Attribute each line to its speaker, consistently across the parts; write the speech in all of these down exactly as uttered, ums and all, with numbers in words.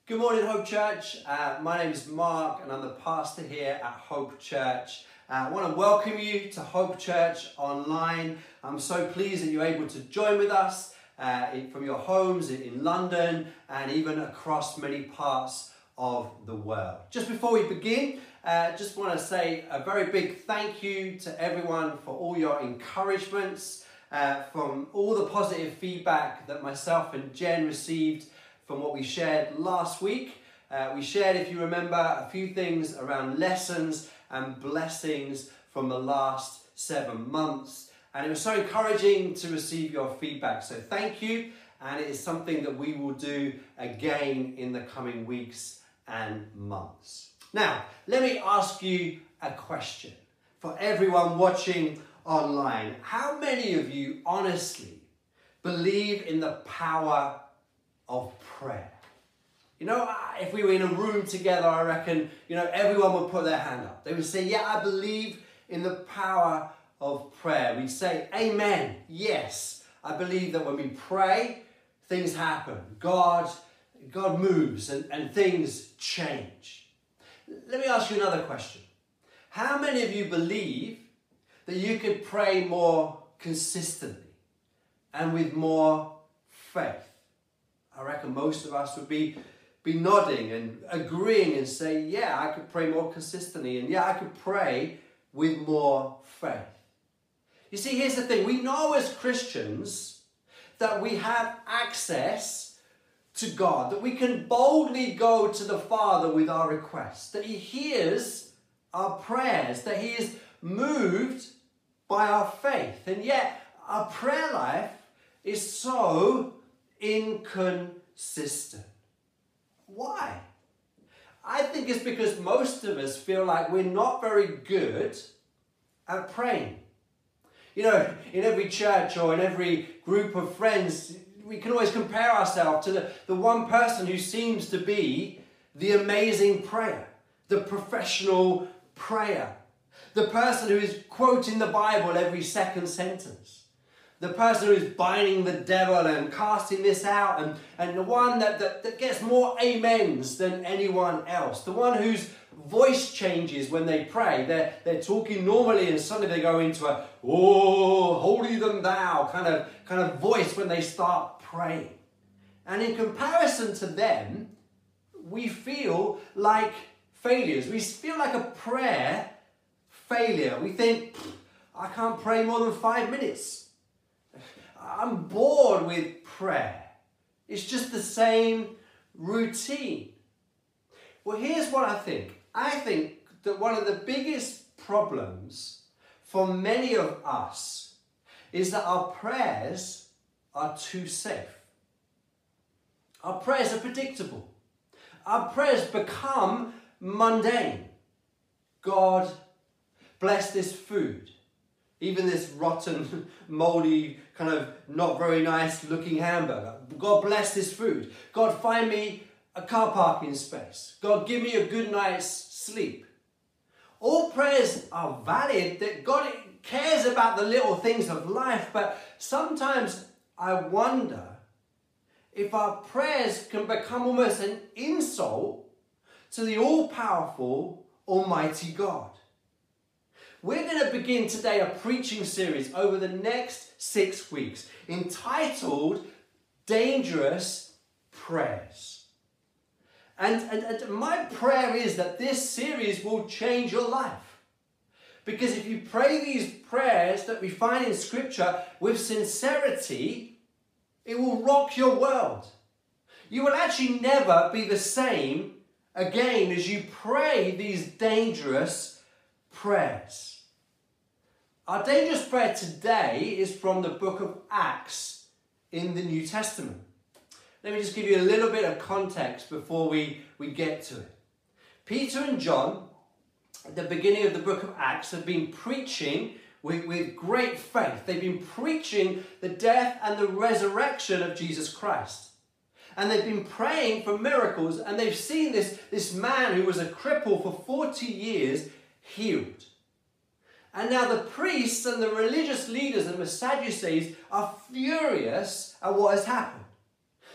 Speaker 1: Good morning, Hope Church. Uh, my name is Mark and I'm the pastor here at Hope Church. Uh, I want to welcome you to Hope Church online. I'm so pleased that you're able to join with us uh, in, from your homes in, in London and even across many parts of the world. Just before we begin, I uh, just want to say a very big thank you to everyone for all your encouragements, uh, from all the positive feedback that myself and Jen received from what we shared last week. Uh, we shared, if you remember, a few things around lessons and blessings from the last seven months. And it was so encouraging to receive your feedback. So thank you. And it is something that we will do again in the coming weeks and months. Now, let me ask you a question for everyone watching online. How many of you honestly believe in the power of prayer? You know, if we were in a room together, I reckon, you know, everyone would put their hand up. They would say, yeah, I believe in the power of prayer. We'd say, amen, yes. I believe that when we pray, things happen. God, God moves and, and things change. Let me ask you another question. How many of you believe that you could pray more consistently and with more faith? I reckon most of us would be, be nodding and agreeing and say, yeah, I could pray more consistently and yeah, I could pray with more faith. You see, here's the thing. We know as Christians that we have access to God, that we can boldly go to the Father with our requests, that He hears our prayers, that He is moved by our faith. And yet our prayer life is so inconsistent. Why? I think it's because most of us feel like we're not very good at praying. You know, in every church or in every group of friends, we can always compare ourselves to the, the one person who seems to be the amazing prayer, the professional prayer, the person who is quoting the Bible every second sentence, the person who's binding the devil and casting this out, and, and the one that, that, that gets more amens than anyone else, the one whose voice changes when they pray. They're, they're talking normally and suddenly they go into a, oh, holy than thou kind of, kind of voice when they start praying. And in comparison to them, we feel like failures. We feel like a prayer failure. We think, I can't pray more than five minutes. I'm bored with prayer. It's just the same routine. Well, here's what I think. I think that one of the biggest problems for many of us is that our prayers are too safe. Our prayers are predictable. Our prayers become mundane. God, bless this food. Even this rotten, moldy, kind of not very nice looking hamburger. God bless this food. God find me a car parking space. God give me a good night's sleep. All prayers are valid, that God cares about the little things of life, but sometimes I wonder if our prayers can become almost an insult to the all-powerful, almighty God. We're going to begin today a preaching series over the next six weeks entitled Dangerous Prayers. And, and, and my prayer is that this series will change your life. Because if you pray these prayers that we find in Scripture with sincerity, it will rock your world. You will actually never be the same again as you pray these dangerous prayers. Our dangerous prayer today is from the book of Acts in the New Testament. Let me just give you a little bit of context before we, we get to it. Peter and John, at the beginning of the book of Acts, have been preaching with, with great faith. They've been preaching the death and the resurrection of Jesus Christ. And they've been praying for miracles, and they've seen this, this man who was a cripple for forty years healed. And now the priests and the religious leaders and the Sadducees are furious at what has happened.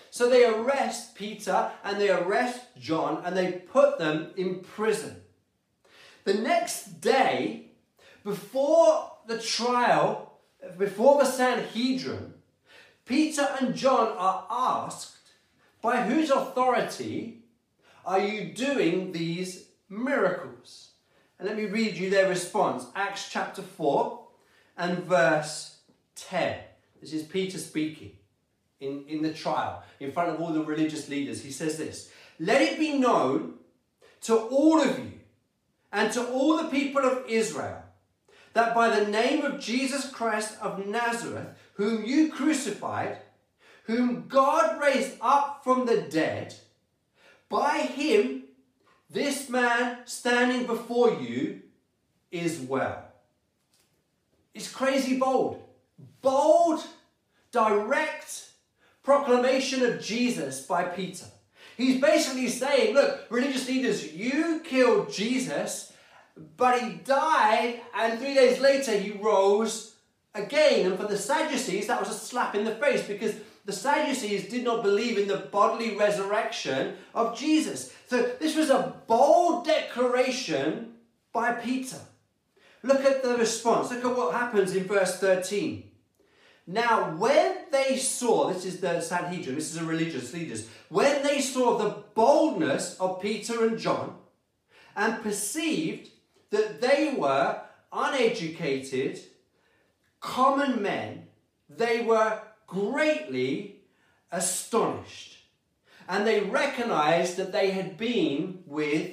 Speaker 1: So they arrest Peter and they arrest John and they put them in prison. The next day, before the trial, before the Sanhedrin, Peter and John are asked, by whose authority are you doing these miracles? And let me read you their response. Acts chapter four and verse ten. This is Peter speaking in, in the trial in front of all the religious leaders. He says this, "Let it be known to all of you and to all the people of Israel that by the name of Jesus Christ of Nazareth, whom you crucified, whom God raised up from the dead, by him, this man standing before you is well." It's crazy bold. Bold, direct proclamation of Jesus by Peter. He's basically saying, look, religious leaders, you killed Jesus, but he died, and three days later he rose again. And for the Sadducees, that was a slap in the face, because the Sadducees did not believe in the bodily resurrection of Jesus. So this was a bold declaration by Peter. Look at the response. Look at what happens in verse thirteen. Now, when they saw, this is the Sanhedrin, this is the religious leaders, when they saw the boldness of Peter and John and perceived that they were uneducated, common men, they were greatly astonished. And they recognized that they had been with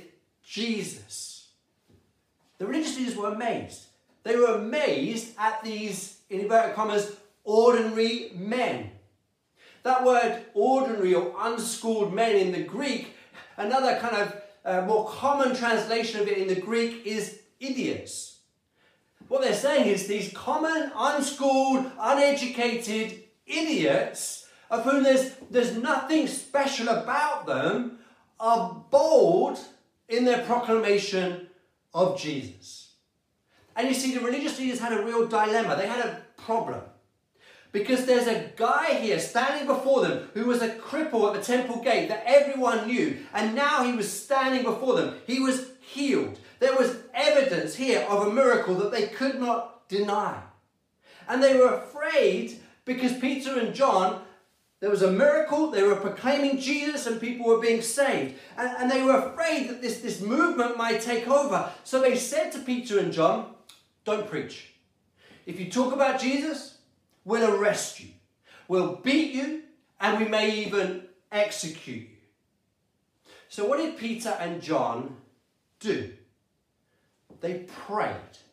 Speaker 1: Jesus. The religious leaders were amazed. They were amazed at these, in inverted commas, ordinary men. That word ordinary or unschooled men in the Greek, another kind of uh, more common translation of it in the Greek is idiots. What they're saying is these common, unschooled, uneducated idiots, of whom there's, there's nothing special about them, are bold in their proclamation of Jesus. And you see, the religious leaders had a real dilemma. They had a problem. Because there's a guy here standing before them who was a cripple at the temple gate that everyone knew. And now he was standing before them. He was healed. There was evidence here of a miracle that they could not deny. And they were afraid because Peter and John, there was a miracle, they were proclaiming Jesus and people were being saved. And, and they were afraid that this, this movement might take over. So they said to Peter and John, don't preach. If you talk about Jesus, we'll arrest you, we'll beat you, and we may even execute you. So what did Peter and John do? They prayed.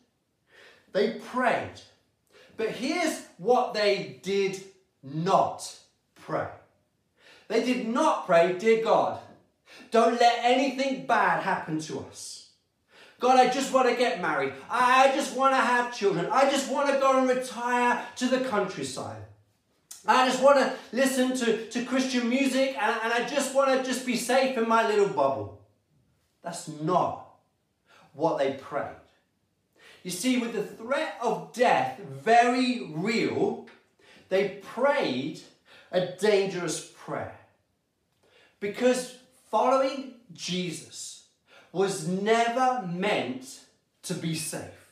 Speaker 1: They prayed. But here's what they did not pray. They did not pray, dear God, don't let anything bad happen to us. God, I just want to get married. I just want to have children. I just want to go and retire to the countryside. I just want to listen to, to Christian music and, and I just want to just be safe in my little bubble. That's not what they prayed. You see, with the threat of death very real, they prayed a dangerous prayer. Because following Jesus was never meant to be safe.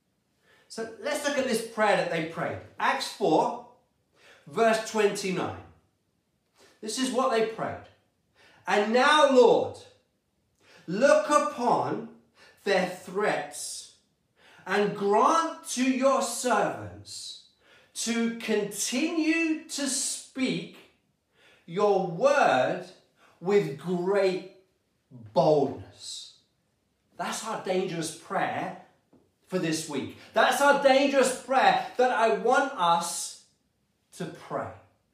Speaker 1: So let's look at this prayer that they prayed. Acts four, verse twenty-nine. This is what they prayed. And now, Lord, look upon their threats and grant to your servants to continue to speak your word with great boldness. That's our dangerous prayer for this week. That's our dangerous prayer that I want us to pray.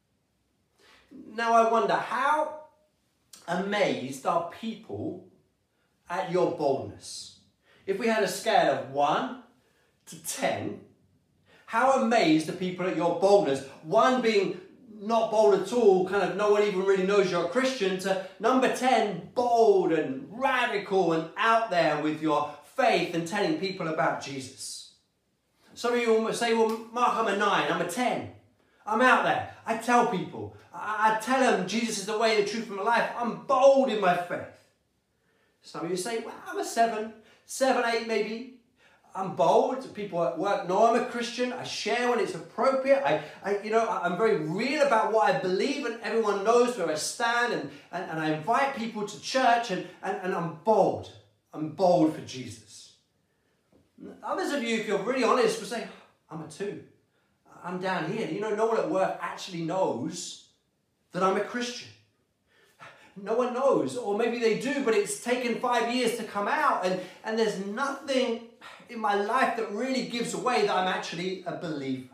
Speaker 1: Now I wonder, how amazed are people at your boldness? If we had a scale of one to ten, how amazed are people at your boldness? One being not bold at all, kind of no one even really knows you're a Christian, to number ten, bold and radical and out there with your faith and telling people about Jesus. Some of you will say, well, Mark, I'm a nine, I'm a ten. I'm out there. I tell people. I, I tell them Jesus is the way, the truth, and the life. I'm bold in my faith. Some of you say, well, I'm a seven, seven, eight maybe. I'm bold. People at work know I'm a Christian. I share when it's appropriate. I, I you know, I'm very real about what I believe, and everyone knows where I stand. And, and, and I invite people to church, and, and, and I'm bold. I'm bold for Jesus. Others of you, if you're really honest, will say, I'm a two. I'm down here. You know, no one at work actually knows that I'm a Christian. No one knows, or maybe they do, but it's taken five years to come out, and, and there's nothing in my life that really gives away that I'm actually a believer.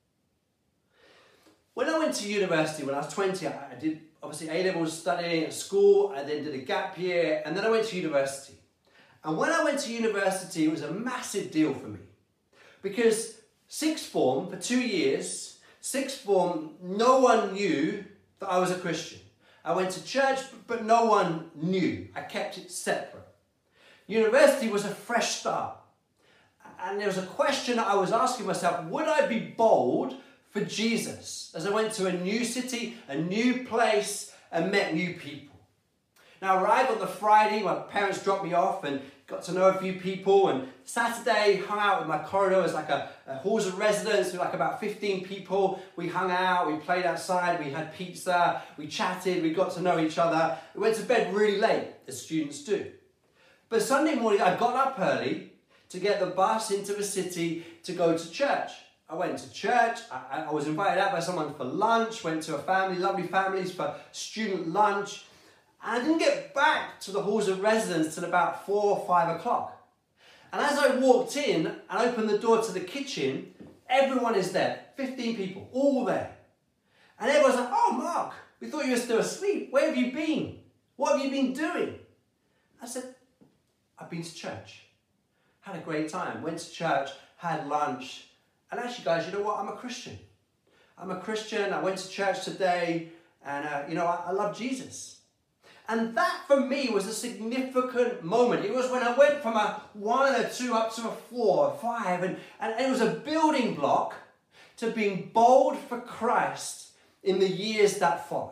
Speaker 1: When I went to university when I was twenty, I, I did obviously A-levels studying at school, I then did a gap year, and then I went to university. And when I went to university, it was a massive deal for me. Because sixth form, for two years, sixth form, no one knew that I was a Christian. I went to church, but no one knew. I kept it separate. University was a fresh start. And there was a question I was asking myself, would I be bold for Jesus as I went to a new city, a new place, and met new people? Now, I arrived on the Friday, my parents dropped me off and got to know a few people, and Saturday hung out in my corridor. It was like a, a halls of residence with like about fifteen people. We hung out, we played outside, we had pizza, we chatted, we got to know each other. We went to bed really late, as students do. But Sunday morning, I got up early to get the bus into the city to go to church. I went to church, I, I was invited out by someone for lunch, went to a family, lovely families for student lunch. And I didn't get back to the halls of residence till about four or five o'clock. And as I walked in and opened the door to the kitchen, everyone is there, fifteen people, all there. And everyone's like, oh, Mark, we thought you were still asleep. Where have you been? What have you been doing? I said, I've been to church. Had a great time, went to church, had lunch. And actually, guys, you know what? I'm a Christian. I'm a Christian. I went to church today, and, uh, you know, I, I love Jesus. And that, for me, was a significant moment. It was when I went from a one and a two up to a four, a five, and, and it was a building block to being bold for Christ in the years that followed.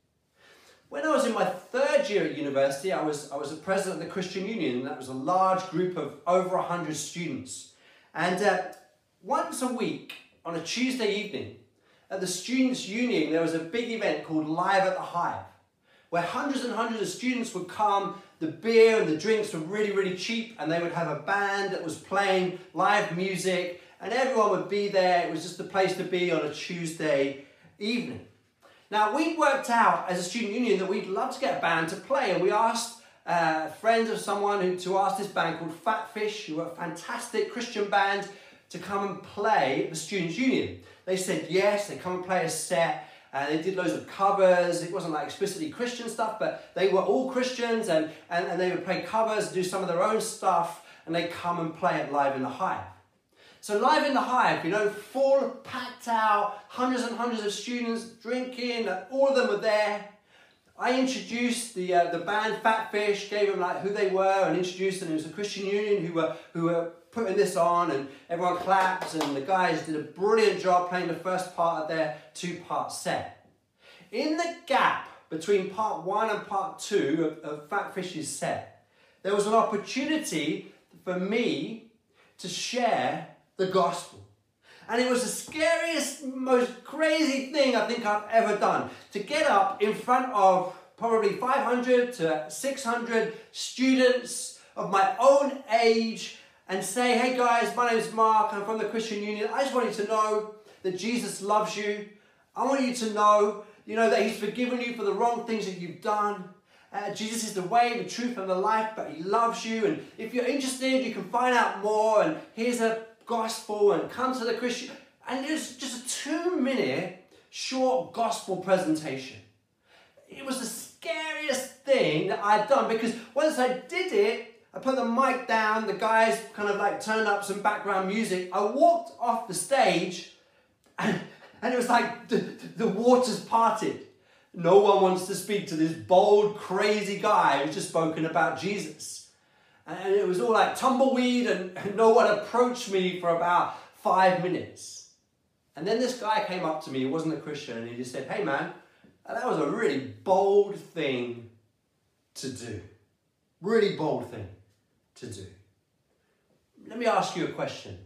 Speaker 1: When I was in my third year at university, I was, I was the president of the Christian Union, and that was a large group of over one hundred students. And uh, once a week, on a Tuesday evening, at the Students' Union, there was a big event called Live at the Hive, where hundreds and hundreds of students would come. The beer and the drinks were really, really cheap, and they would have a band that was playing live music, and everyone would be there. It was just the place to be on a Tuesday evening. Now, we'd worked out as a student union that we'd love to get a band to play, and we asked uh, friends of someone who, to ask this band called Fatfish, who were a fantastic Christian band, to come and play the Students' Union. They said yes, they'd come and play a set. And they did loads of covers. It wasn't like explicitly Christian stuff, but they were all Christians, and, and, and they would play covers, do some of their own stuff, and they come and play it Live in the Hive. So Live in the Hive, you know, full, packed out, hundreds and hundreds of students drinking, all of them were there. I introduced the uh, the band Fatfish, gave them like who they were, and introduced them. It was a Christian Union who were who were putting this on, and everyone clapped, and the guys did a brilliant job playing the first part of their two-part set. In the gap between part one and part two of, of Fatfish's set, there was an opportunity for me to share the gospel. And it was the scariest, most crazy thing I think I've ever done. To get up in front of probably five hundred to six hundred students of my own age and say, hey guys, my name is Mark, I'm from the Christian Union. I just want you to know that Jesus loves you. I want you to know, you know, that he's forgiven you for the wrong things that you've done. Uh, Jesus is the way, the truth, and the life, but he loves you. And if you're interested, you can find out more. And here's a gospel, and come to the Christian. And it was just a two-minute short gospel presentation. It was the scariest thing that I'd done, because once I did it, I put the mic down, the guys kind of like turned up some background music. I walked off the stage, and, and it was like the, the waters parted. No one wants to speak to this bold, crazy guy who's just spoken about Jesus. And it was all like tumbleweed, and, and no one approached me for about five minutes. And then this guy came up to me, he wasn't a Christian, and he just said, hey man, that was a really bold thing to do. Really bold thing to do. Let me ask you a question.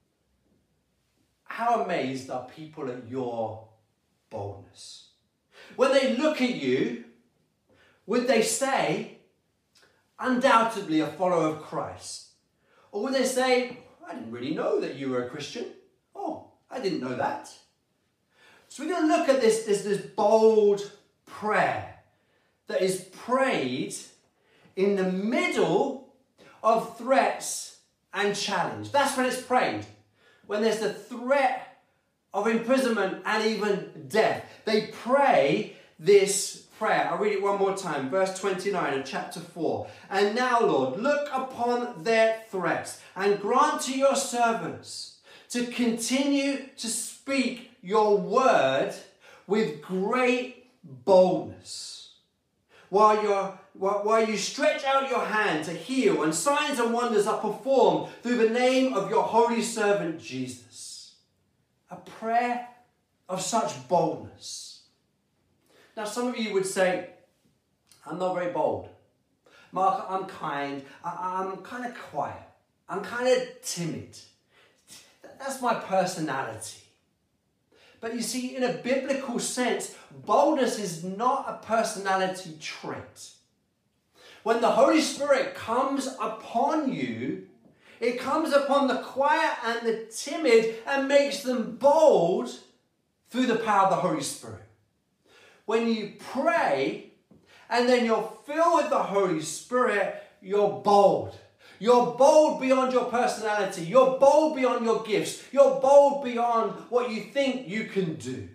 Speaker 1: How amazed are people at your boldness? When they look at you, would they say, undoubtedly a follower of Christ? Or would they say, I didn't really know that you were a Christian. Oh, I didn't know that. So we're going to look at this, this, this bold prayer that is prayed in the middle of threats and challenge. That's when it's prayed. When there's the threat of imprisonment and even death. They pray this prayer. I'll read it one more time. Verse twenty-nine of chapter four. And now, Lord, look upon their threats and grant to your servants to continue to speak your word with great boldness. While, you're, while, while you stretch out your hand to heal and signs and wonders are performed through the name of your holy servant Jesus. A prayer of such boldness. Now some of you would say, I'm not very bold. Mark, I'm kind. I, I'm kind of quiet. I'm kind of timid. That's my personality. But you see, in a biblical sense, boldness is not a personality trait. When the Holy Spirit comes upon you, it comes upon the quiet and the timid and makes them bold through the power of the Holy Spirit. When you pray and then you're filled with the Holy Spirit, you're bold. You're bold beyond your personality. You're bold beyond your gifts. You're bold beyond what you think you can do.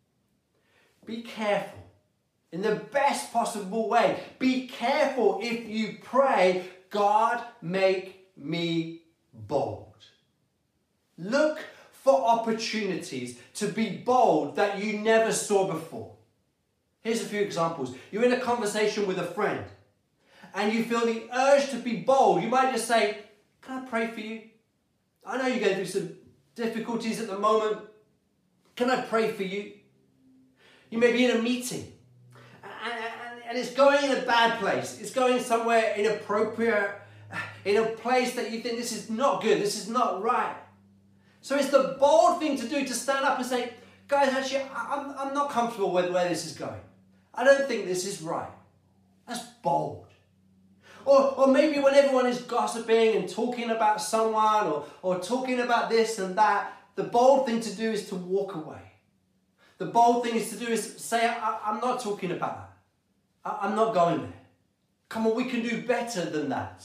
Speaker 1: Be careful. In the best possible way. Be careful if you pray, God, make me bold. Look for opportunities to be bold that you never saw before. Here's a few examples. You're in a conversation with a friend and you feel the urge to be bold. You might just say, can I pray for you? I know you're going through some difficulties at the moment. Can I pray for you? You may be in a meeting and, and, and it's going in a bad place. It's going somewhere inappropriate, in a place that you think this is not good, this is not right. So it's the bold thing to do to stand up and say, guys, actually, I'm, I'm not comfortable with where this is going. I don't think this is right. That's bold. Or, or maybe when everyone is gossiping and talking about someone or, or talking about this and that, the bold thing to do is to walk away. The bold thing is to do is say, I, I'm not talking about that. I, I'm not going there. Come on, we can do better than that.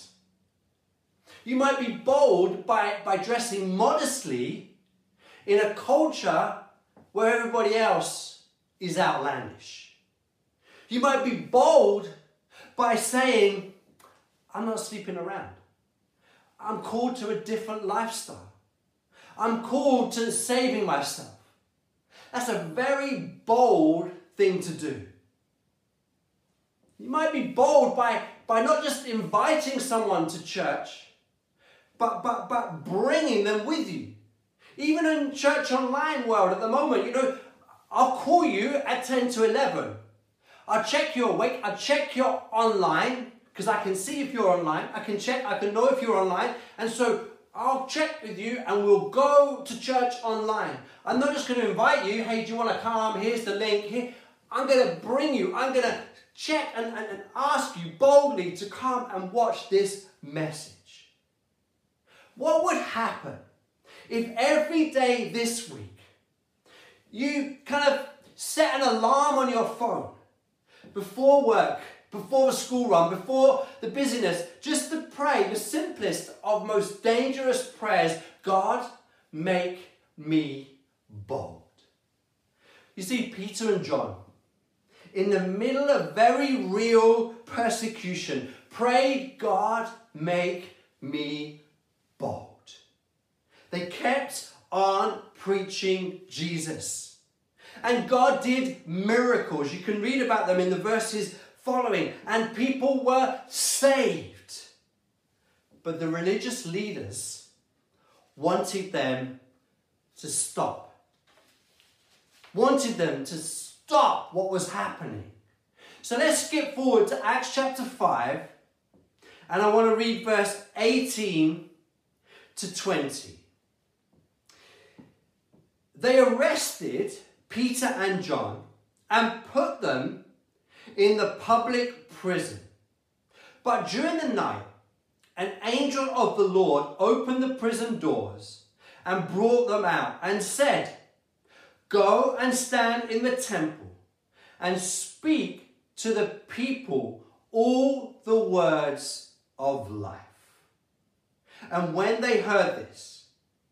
Speaker 1: You might be bold by, by dressing modestly in a culture where everybody else is outlandish. You might be bold by saying, I'm not sleeping around. I'm called to a different lifestyle. I'm called to saving myself. That's a very bold thing to do. You might be bold by, by not just inviting someone to church, but, but, but bringing them with you. Even in church online world at the moment, you know, I'll call you at ten to eleven. I'll check you're awake. I'll check you're online because I can see if you're online. I can check, I can know if you're online. And so I'll check with you and we'll go to church online. I'm not just going to invite you. Hey, do you want to come? Here's the link. Here. I'm going to bring you. I'm going to check and, and, and ask you boldly to come and watch this message. What would happen if every day this week you kind of set an alarm on your phone before work, before the school run, before the busyness, just to pray the simplest of most dangerous prayers, God, make me bold. You see, Peter and John, in the middle of very real persecution, prayed, God, make me bold. They kept on preaching Jesus. And God did miracles. You can read about them in the verses following. And people were saved. But the religious leaders wanted them to stop. wanted them to stop what was happening. So let's skip forward to Acts chapter five, and I want to read verse eighteen to twenty. They arrested Peter and John and put them in the public prison. But during the night, an angel of the Lord opened the prison doors and brought them out and said, "Go and stand in the temple and speak to the people all the words of life." And when they heard this,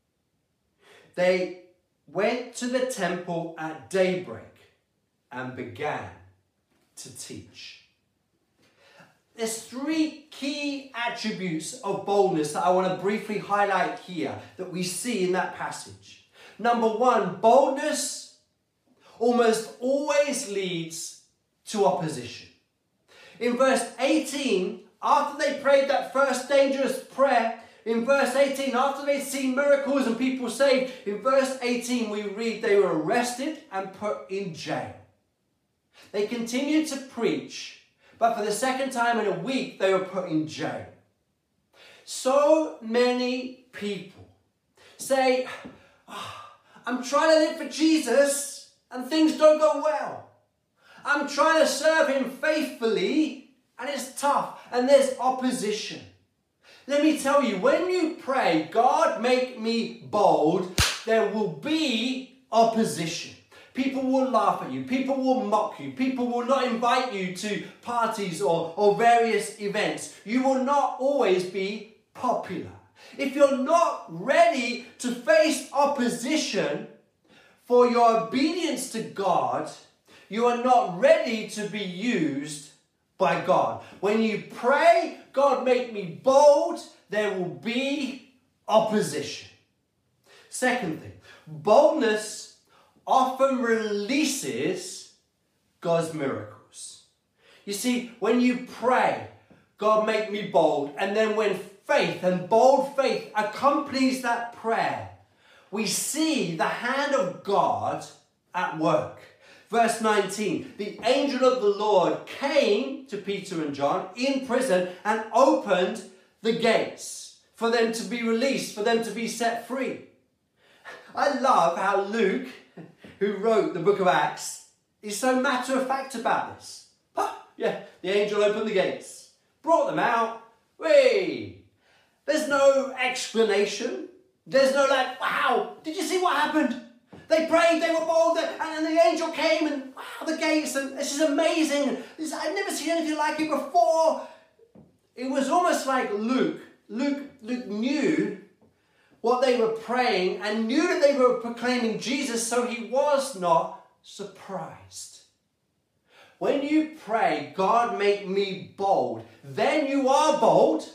Speaker 1: they went to the temple at daybreak and began to teach. There's three key attributes of boldness that I want to briefly highlight here that we see in that passage. Number one, boldness almost always leads to opposition. In verse eighteen, after they prayed that first dangerous prayer, in verse eighteen, after they'd seen miracles and people saved, in verse eighteen we read they were arrested and put in jail. They continued to preach, but for the second time in a week, they were put in jail. So many people say, oh, I'm trying to live for Jesus and things don't go well. I'm trying to serve him faithfully and it's tough and there's opposition. Let me tell you, when you pray, God make me bold, there will be opposition. People will laugh at you. People will mock you. People will not invite you to parties or, or various events. You will not always be popular. If you're not ready to face opposition for your obedience to God, you are not ready to be used by God. When you pray, God make me bold, there will be opposition. Second thing, boldness often releases God's miracles. You see, when you pray, God make me bold, and then when faith and bold faith accompanies that prayer, we see the hand of God at work. Verse nineteen, the angel of the Lord came to Peter and John in prison and opened the gates for them to be released, for them to be set free. I love how Luke, who wrote the book of Acts, is so matter of fact about this. Huh, yeah, the angel opened the gates, brought them out. Whee! There's no explanation. There's no like, wow, did you see what happened? They prayed, they were bold, and then the angel came and wow, the gates, and this is amazing. This, I've never seen anything like it before. It was almost like Luke, Luke, Luke knew what they were praying and knew that they were proclaiming Jesus, so he was not surprised. When you pray, God make me bold, then you are bold,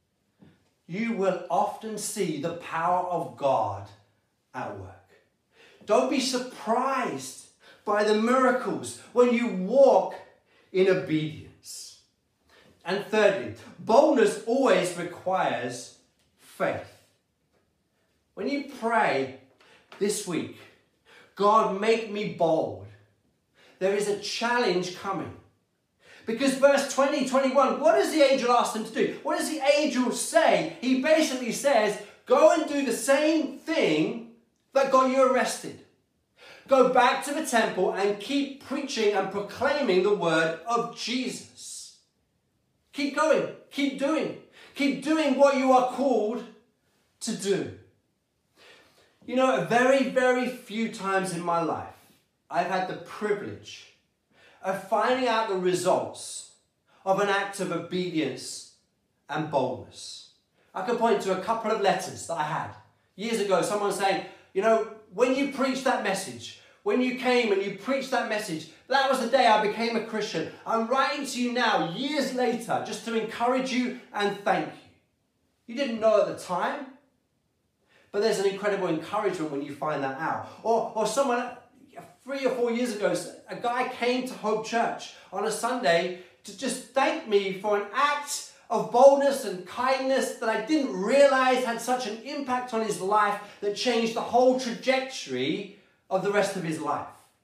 Speaker 1: you will often see the power of God at work. Don't be surprised by the miracles when you walk in obedience. And thirdly, boldness always requires faith. When you pray this week, God make me bold, there is a challenge coming. Because verse twenty, twenty-one, what does the angel ask them to do? What does the angel say? He basically says, go and do the same thing that got you arrested. Go back to the temple and keep preaching and proclaiming the word of Jesus. Keep going. Keep doing. Keep doing what you are called to do. You know, very, very few times in my life, I've had the privilege of finding out the results of an act of obedience and boldness. I can point to a couple of letters that I had. Years ago, someone saying, you know, when you preached that message, when you came and you preached that message, that was the day I became a Christian. I'm writing to you now, years later, just to encourage you and thank you. You didn't know at the time, but there's an incredible encouragement when you find that out. Or, or someone, three or four years ago, a guy came to Hope Church on a Sunday to just thank me for an act of boldness and kindness that I didn't realize had such an impact on his life that changed the whole trajectory of the rest of his life.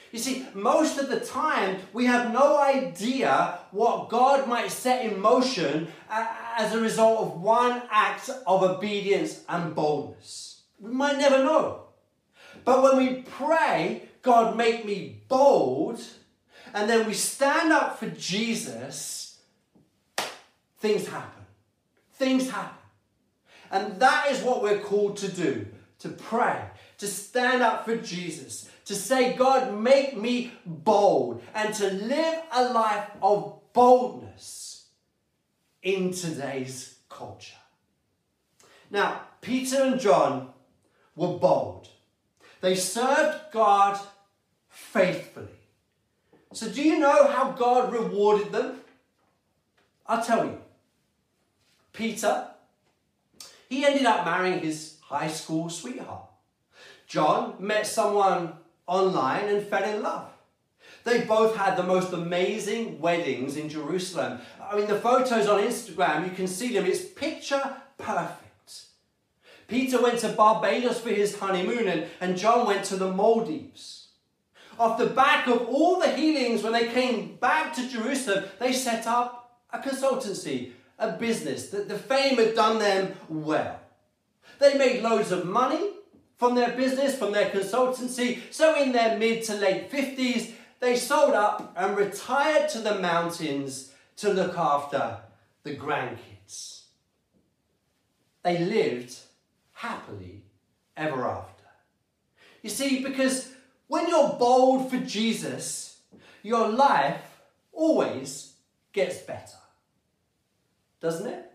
Speaker 1: You see, most of the time, we have no idea what God might set in motion as a result of one act of obedience and boldness. We might never know. But when we pray, God, make me bold, and then we stand up for Jesus, things happen. Things happen. And that is what we're called to do, to pray, to stand up for Jesus, to say, God, make me bold, and to live a life of boldness in today's culture. Now, Peter and John were bold. They served God faithfully. So do you know how God rewarded them? I'll tell you. Peter, he ended up marrying his high school sweetheart. John met someone online and fell in love. They both had the most amazing weddings in Jerusalem. I mean, the photos on Instagram, you can see them. It's picture perfect. Peter went to Barbados for his honeymoon, and, and John went to the Maldives. Off the back of all the healings, when they came back to Jerusalem, they set up a consultancy, a business. The, the fame had done them well. They made loads of money from their business, from their consultancy. So in their mid to late fifties, they sold up and retired to the mountains to look after the grandkids. They lived happily ever after. You see, because when you're bold for Jesus, your life always gets better. Doesn't it?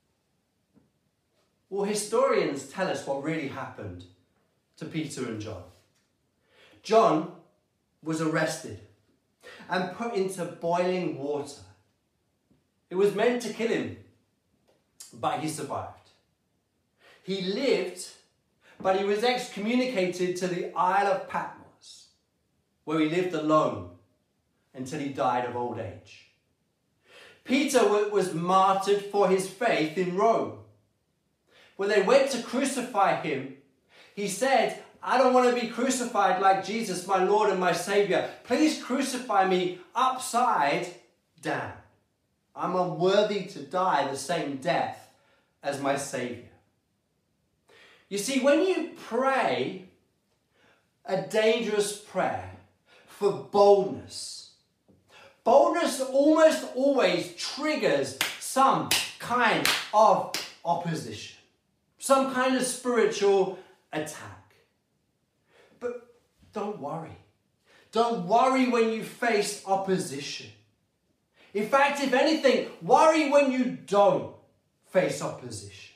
Speaker 1: Well, historians tell us what really happened to Peter and John. John was arrested and put into boiling water. It was meant to kill him, but he survived. He lived, but he was excommunicated to the Isle of Patmos, where he lived alone until he died of old age. Peter was martyred for his faith in Rome. When they went to crucify him, he said, I don't want to be crucified like Jesus, my Lord and my Savior. Please crucify me upside down. I'm unworthy to die the same death as my Savior. You see, when you pray a dangerous prayer for boldness, boldness almost always triggers some kind of opposition, some kind of spiritual attack. But don't worry. Don't worry when you face opposition. In fact, if anything, worry when you don't face opposition.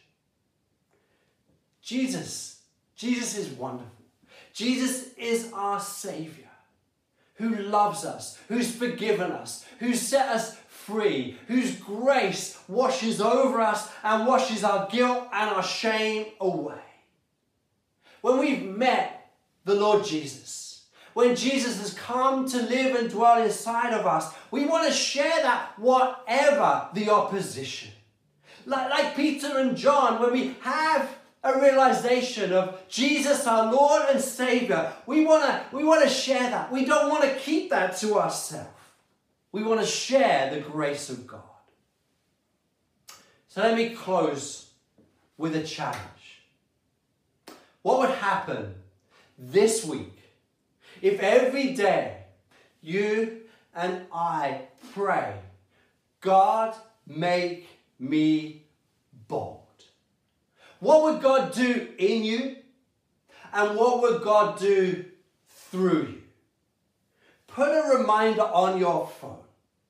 Speaker 1: Jesus, Jesus is wonderful. Jesus is our Savior, who loves us, who's forgiven us, who's set us free, whose grace washes over us and washes our guilt and our shame away. When we've met the Lord Jesus, when Jesus has come to live and dwell inside of us, we want to share that whatever the opposition. Like, like Peter and John, when we have a realization of Jesus, our Lord and Savior, we want to we want to share that. We don't want to keep that to ourselves. We want to share the grace of God. So let me close with a challenge. What would happen this week if every day you and I pray, God, make me bold? What would God do in you? And what would God do through you? Put a reminder on your phone.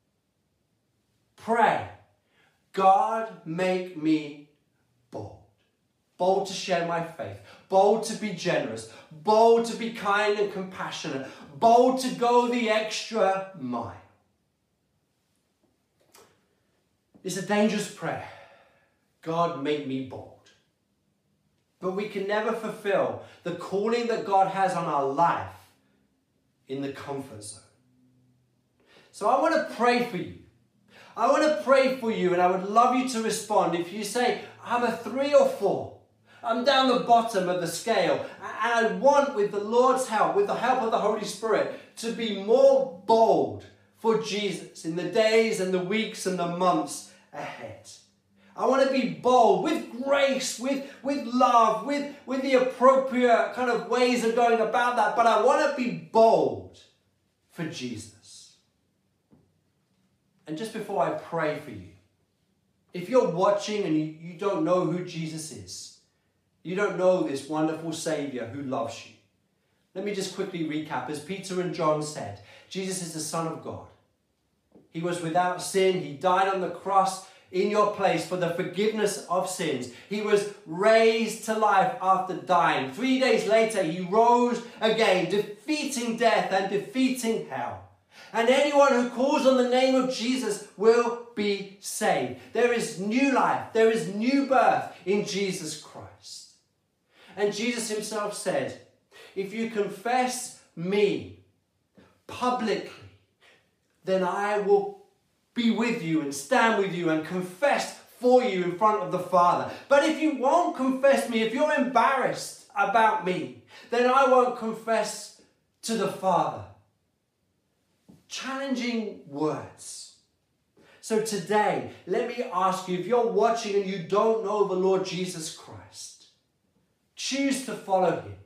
Speaker 1: Pray, God, make me bold. Bold to share my faith. Bold to be generous. Bold to be kind and compassionate. Bold to go the extra mile. It's a dangerous prayer. God, make me bold. But we can never fulfill the calling that God has on our life in the comfort zone. So I want to pray for you. I want to pray for you, and I would love you to respond. If you say, I'm a three or four, I'm down the bottom of the scale. And I want, with the Lord's help, with the help of the Holy Spirit, to be more bold for Jesus in the days and the weeks and the months ahead. I want to be bold with grace, with, with love, with, with the appropriate kind of ways of going about that. But I want to be bold for Jesus. And just before I pray for you, if you're watching and you, you don't know who Jesus is, you don't know this wonderful Savior who loves you, let me just quickly recap. As Peter and John said, Jesus is the Son of God. He was without sin. He died on the cross in your place for the forgiveness of sins. He was raised to life after dying. Three days later, he rose again, defeating death and defeating hell. And anyone who calls on the name of Jesus will be saved. There is new life. There is new birth in Jesus Christ. And Jesus himself said, if you confess me publicly, then I will be with you and stand with you and confess for you in front of the Father. But if you won't confess me, if you're embarrassed about me, then I won't confess to the Father. Challenging words. So today, let me ask you, if you're watching and you don't know the Lord Jesus Christ, choose to follow him.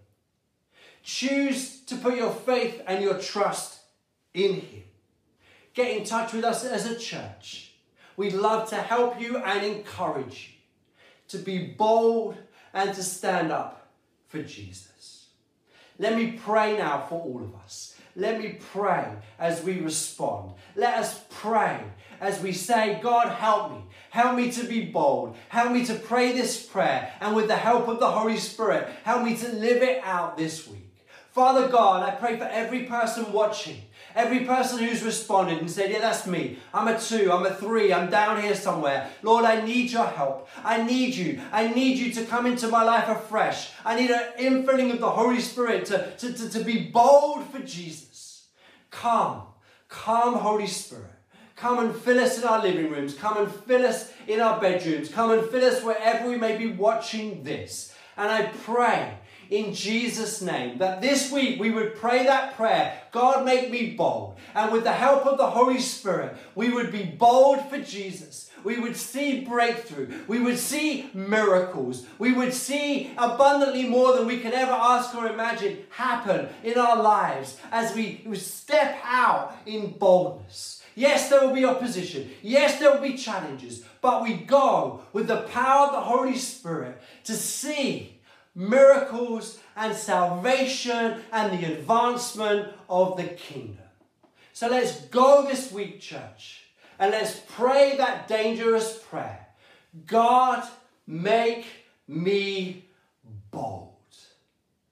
Speaker 1: Choose to put your faith and your trust in him. Get in touch with us as a church. We'd love to help you and encourage you to be bold and to stand up for Jesus. Let me pray now for all of us. Let me pray as we respond. Let us pray as we say, God, help me. Help me to be bold. Help me to pray this prayer. And with the help of the Holy Spirit, help me to live it out this week. Father God, I pray for every person watching, every person who's responded and said, yeah, that's me. I'm a two, I'm a three, I'm down here somewhere. Lord, I need your help. I need you. I need you to come into my life afresh. I need an infilling of the Holy Spirit to, to, to, to be bold for Jesus. Come, come, Holy Spirit. Come and fill us in our living rooms. Come and fill us in our bedrooms. Come and fill us wherever we may be watching this. And I pray in Jesus' name that this week we would pray that prayer, God, make me bold. And with the help of the Holy Spirit, we would be bold for Jesus. We would see breakthrough. We would see miracles. We would see abundantly more than we can ever ask or imagine happen in our lives as we step out in boldness. Yes, there will be opposition. Yes, there will be challenges. But we go with the power of the Holy Spirit to see miracles and salvation and the advancement of the kingdom. So let's go this week, church, and let's pray that dangerous prayer. God, make me